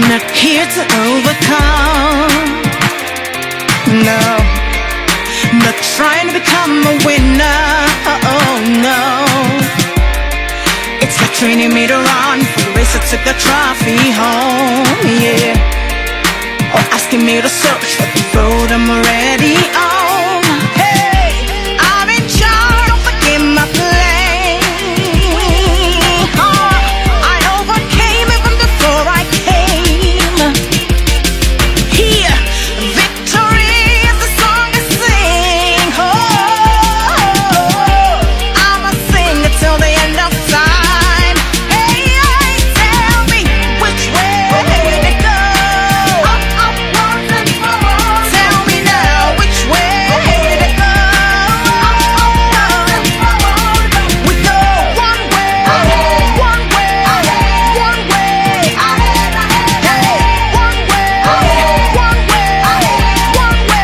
not here to overcome. No, not trying to become a winner. Oh no, it's like training me to run for the race that took the trophy home. Yeah, or asking me to search for the road I'm already on. Hey, I'm in charge, don't forget my plane. I overcame even before I came. Here, victory is the song I sing. I'ma sing it till the end of time. Hey, tell me which way to go. Tell me now which way to go. We go one way, one way, one way. Hey, one way, one way, one way.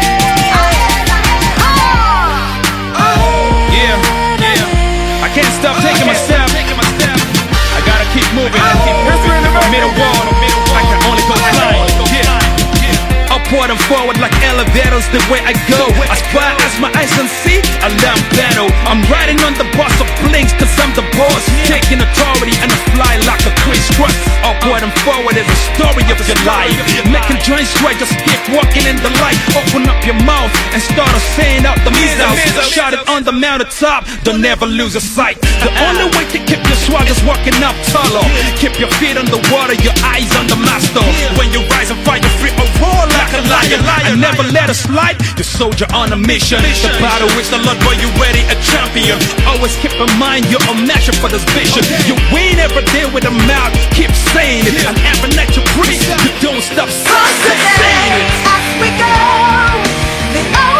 Yeah, I can't stop taking my step. I gotta keep moving. Middle wall, I can only go flying. Yeah, upward and forward like elevators, the way I go. As far as my eyes can see, I learn battle. I'm riding on the bus of blinks, cause I'm the boss. Taking authority and I fly like a crisscross. Upward and forward is the story of your life. Making joints straight, just keep walking in the light. Open up your mouth and start saying out the missiles. Shout it on the mountaintop, don't ever lose your sight. The only way to keep your swag is walking up taller. Keep your feet on the water, your eyes on the master. When you rise and fight, you free or roar like a lion. And never let it slide, the soldier on a mission. The battle is the Lord, boy, you ready, a champion. Always keep in mind you're a measure for this vision. You win every day with a mouth, keep saying it. And every night you breathe, you don't stop saying it. As we go, the